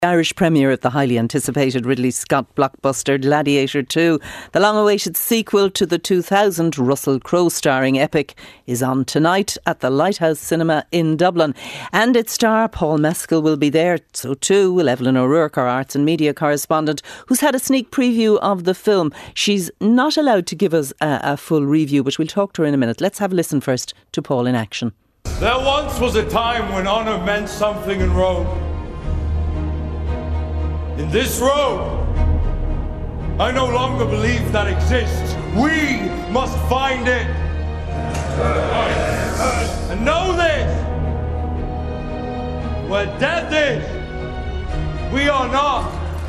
Irish premiere of the highly anticipated Ridley Scott blockbuster Gladiator 2. The long-awaited sequel to the 2000 Russell Crowe starring epic is on tonight at the Lighthouse Cinema in Dublin. And its star Paul Mescal will be there. So too will Evelyn O'Rourke, our arts and media correspondent, who's had a sneak preview of the film. She's not allowed to give us a full review, but we'll talk to her in a minute. Let's have a listen first to Paul in action. There once was a time when honour meant something in Rome. In this road, I no longer believe that exists. We must find it. And know this. Where death is, we are not.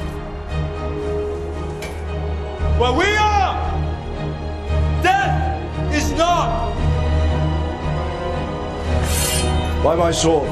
Where we are, death is not. By my sword.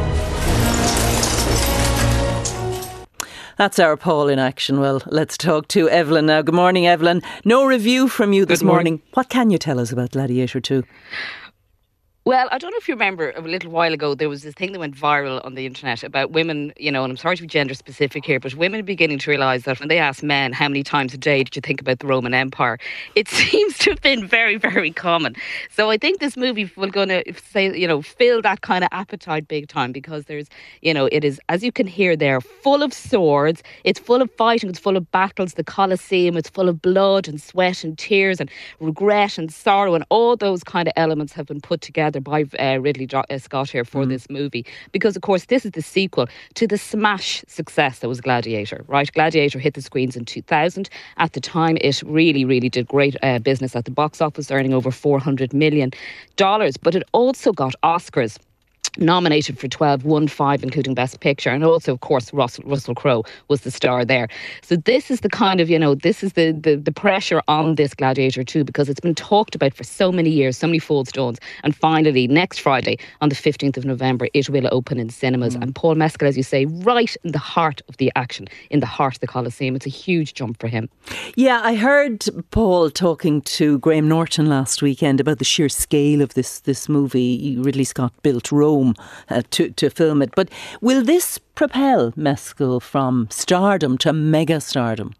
That's our Paul in action. Well, let's talk to Evelyn now. Good morning, Evelyn. No review from you this morning. What can you tell us about Gladiator 2? Well, I don't know if you remember a little while ago, there was this thing that went viral on the internet about women, and I'm sorry to be gender specific here, but women beginning to realise that when they ask men how many times a day did you think about the Roman Empire, it seems to have been very, very common. So I think this movie will going to say, fill that kind of appetite big time, because there's, it is, as you can hear there, full of swords, it's full of fighting, it's full of battles, the Colosseum, it's full of blood and sweat and tears and regret and sorrow, and all those kind of elements have been put together by Ridley Scott here for this movie, because of course this is the sequel to the smash success that was Gladiator, right? Gladiator hit the screens in 2000. At the time it really did great business at the box office, earning over $400 million, but it also got Oscars nominated for 12, won 5, including Best Picture, and also, of course, Russell Crowe was the star there. So this is the kind of, this is the pressure on this Gladiator 2, because it's been talked about for so many years, so many fold stones, and finally, next Friday, on the 15th of November, it will open in cinemas. And Paul Mescal, as you say, right in the heart of the action, in the heart of the Colosseum. It's a huge jump for him. Yeah, I heard Paul talking to Graham Norton last weekend about the sheer scale of this movie. Ridley Scott built Rome to film it. But will this propel Mescal from stardom to mega stardom?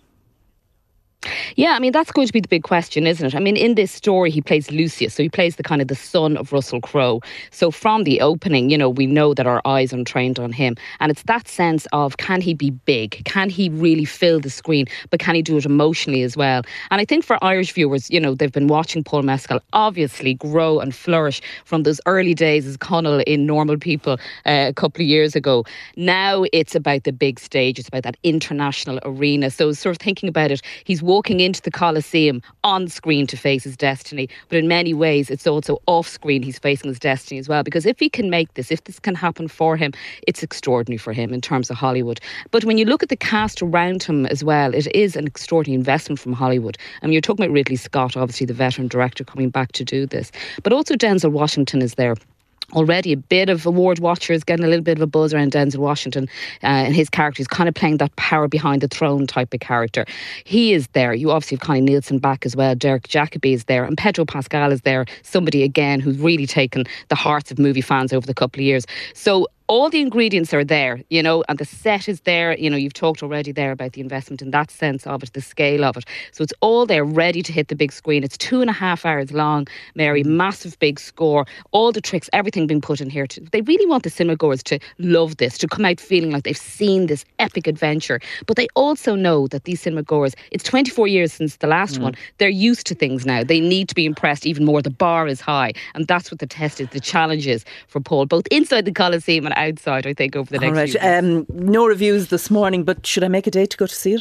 Yeah, that's going to be the big question, isn't it? In this story, he plays Lucius, so he plays the kind of the son of Russell Crowe. So from the opening, we know that our eyes are trained on him. And it's that sense of, can he be big? Can he really fill the screen? But can he do it emotionally as well? And I think for Irish viewers, they've been watching Paul Mescal obviously grow and flourish from those early days as Connell in Normal People a couple of years ago. Now it's about the big stage. It's about that international arena. So sort of thinking about it, he's walking into the Colosseum on screen to face his destiny, but in many ways it's also off screen he's facing his destiny as well, because if he can make this, if this can happen for him, it's extraordinary for him in terms of Hollywood. But when you look at the cast around him as well, it is an extraordinary investment from Hollywood. You're talking about Ridley Scott, obviously the veteran director, coming back to do this, but also Denzel Washington is there. Already a bit of award watchers getting a little bit of a buzz around Denzel Washington and his character. He's kind of playing that power behind the throne type of character. He is there. You obviously have Connie Nielsen back as well. Derek Jacobi is there, and Pedro Pascal is there. Somebody again who's really taken the hearts of movie fans over the couple of years. So all the ingredients are there, and the set is there. You've talked already there about the investment in that sense of it, the scale of it. So it's all there, ready to hit the big screen. It's 2.5 hours long, Mary, massive big score, all the tricks, everything being put in here. They really want the cinema goers to love this, to come out feeling like they've seen this epic adventure. But they also know that these cinema goers, it's 24 years since the last one. They're used to things now. They need to be impressed even more. The bar is high. And that's what the test is, the challenge is for Paul, both inside the Colosseum and outside, I think, over the next few weeks. No reviews this morning, but should I make a date to go to see it?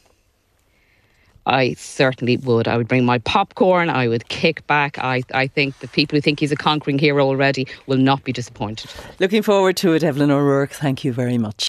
I certainly would. I would bring my popcorn. I would kick back. I think the people who think he's a conquering hero already will not be disappointed. Looking forward to it, Evelyn O'Rourke. Thank you very much.